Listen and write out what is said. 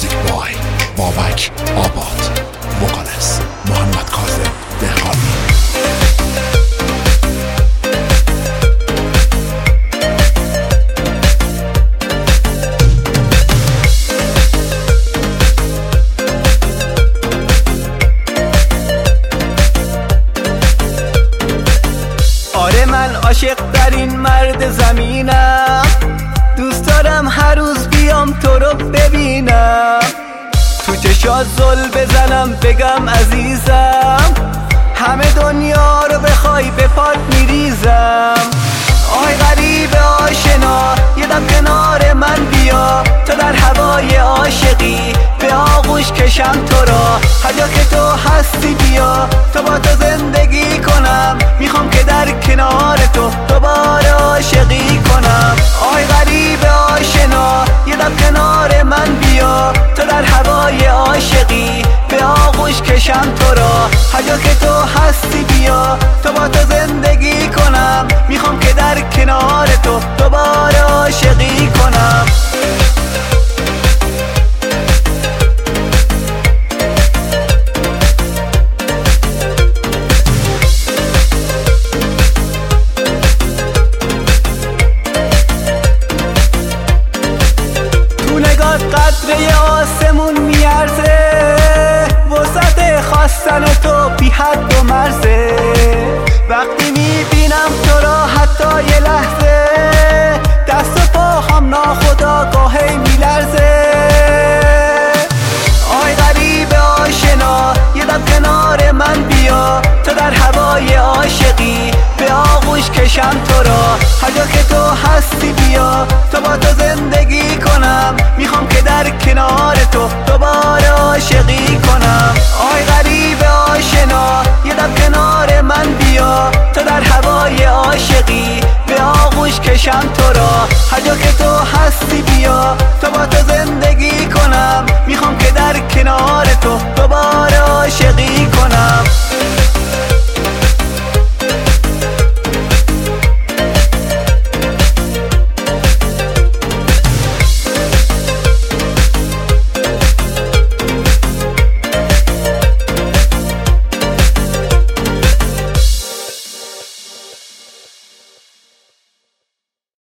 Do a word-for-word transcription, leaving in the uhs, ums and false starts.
موزیک بای بابک آباد، وکالس محمد کاظم دهقانی. آره من عاشق در این مرد زمینم، دوست دارم هر روز بیام تو رو ببینم، تو چشات زل بزنم بگم عزیزم، همه دنیا رو بخوای به پات میریزم. آی غریب آشنا یه دم کنار من بیا، تو در هوای عاشقی به آغوش کشم تو را، هر جا که تو هستی بیا تا با تو زندگی کنم، میخوام که در کنار تو دوباره عاشقی کنم. آی غریب آشنا یه دم کنار من بیا، تو در هوای عاشقی به آغوش کشم تو را، هر جا که تو هستی بیا تا با تو زندگی کنم، میخوام که در کنار تو دوباره عاشقی کنم. تو نگات قدره آسمون میارزه، وسط خواستن تو بی حد و مرزه، وقتی میبینم تو را حتی یه لحظه، دست و پاهم ناخودآگاهی میلرزه. آی غریب آشنا یه دم کنار من بیا، تو در هوای عاشقی به آغوش کشم تو را، هر جا که تو هستی بیا تا با تو زندگی کنم، میخوام که در کنار تو دوباره عاشقی کنم. آی غریب آشنا یه دم کنار من بیا، تو در هوای عاشقی به آغوش کشم تو را، هر جا که تو هستی بیا تا با تو زندگی کنم، میخوام که در کنار تو دوباره عاشقی